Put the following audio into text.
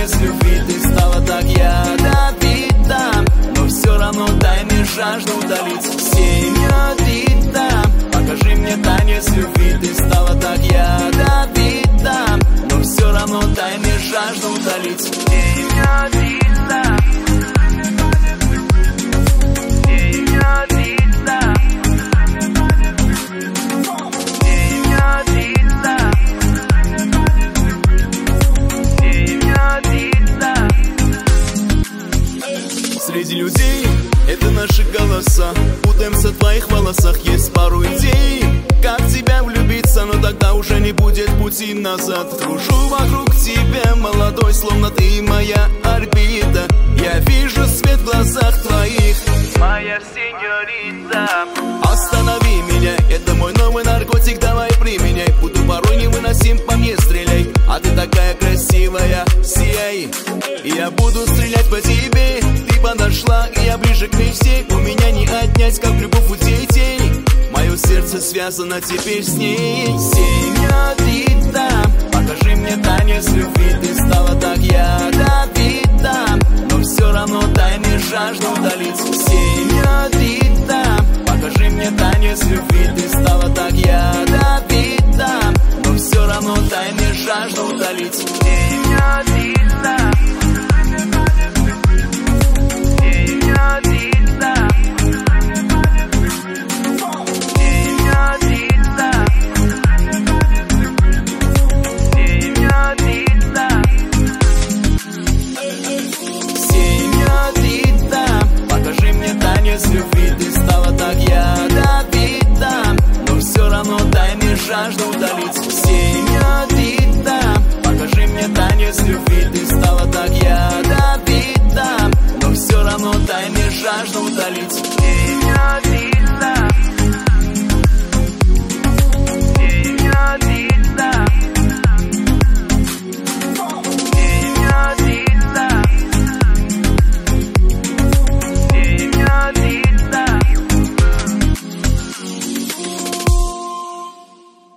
танец любви. Ты стала так ядовита, но все равно дай мне жажду утолить. Сеньорита, покажи мне танец любви. Ты стала так ядовита, но все равно дай мне жажду утолить. Сеньорита, сеньорита, сеньорита, сеньорита. Среди людей это наши голоса, путаемся в твоих волосах. Есть пару идей, как в тебя влюбиться, но тогда уже не будет пути назад. Кружу вокруг тебя, молодой, словно ты моя орбита. Я вижу свет в глазах твоих, моя сеньорита. Останови меня, это мой новый наркотик, давай применяй. Буду порой невыносим, по мне стреляй. А ты такая красивая, сияй. И я буду стрелять по тебе. Ты подошла, и я ближе к мечте. У меня не отнять, как любовь у детей. Мое сердце связано теперь с ней. Сеньорита, покажи мне танец любви. Ты стала так ядовита, но все равно дай мне жажду утолить. Сеньорита, покажи мне танец любви. Ты стала так ядовита, но все равно дай мне жажду утолить.